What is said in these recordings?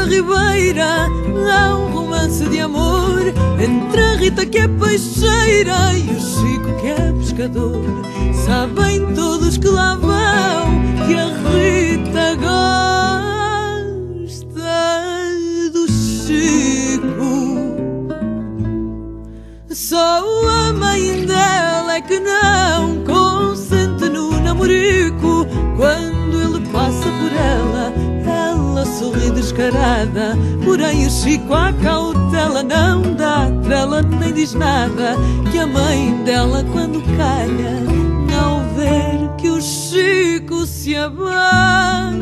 ribeira há um romance de amor entre a Rita, que é peixeira, e o Chico, que é pescador. Sabem todos que lá vão que a Rita gosta do Chico. Só a mãe dela é que não consente no namorico. Quando ele passa por ela, ela sorri descarada. Porém o Chico à cautela não dá trela nem diz nada. Que a mãe dela, quando calha, ao ver que o Chico se abeira,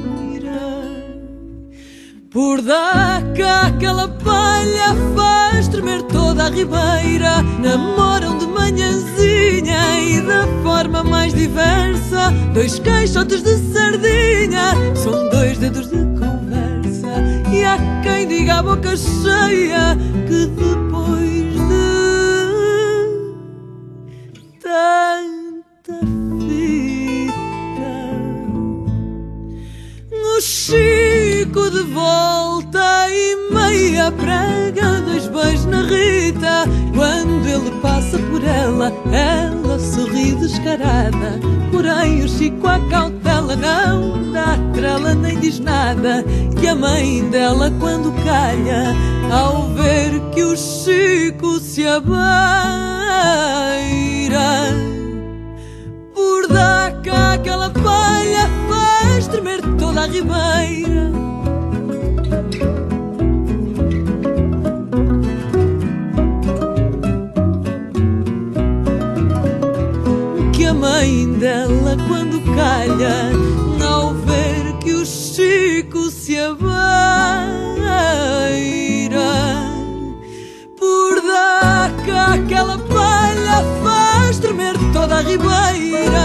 por dar cá aquela palha faz tremer toda a ribeira. Namoram de manhãzinha e da forma mais diversa. 2 caixotes de sardinha são 2 dedos de conversa. E há quem diga a boca cheia que depois de tanta fita, o Chico de volta e meia prega 2 beijos na Rita. Quando ele passa por ela, ela sorri descarada. Porém o Chico à cautela não dá trela nem diz nada. Que a mãe dela, quando calha, ao ver que o Chico se abeira, por dar cá aquela palha faz tremer toda a ribeira. Que a mãe dela, quando calha, ao ver que o Chico se abeira, por dar cá aquela palha faz tremer toda a ribeira.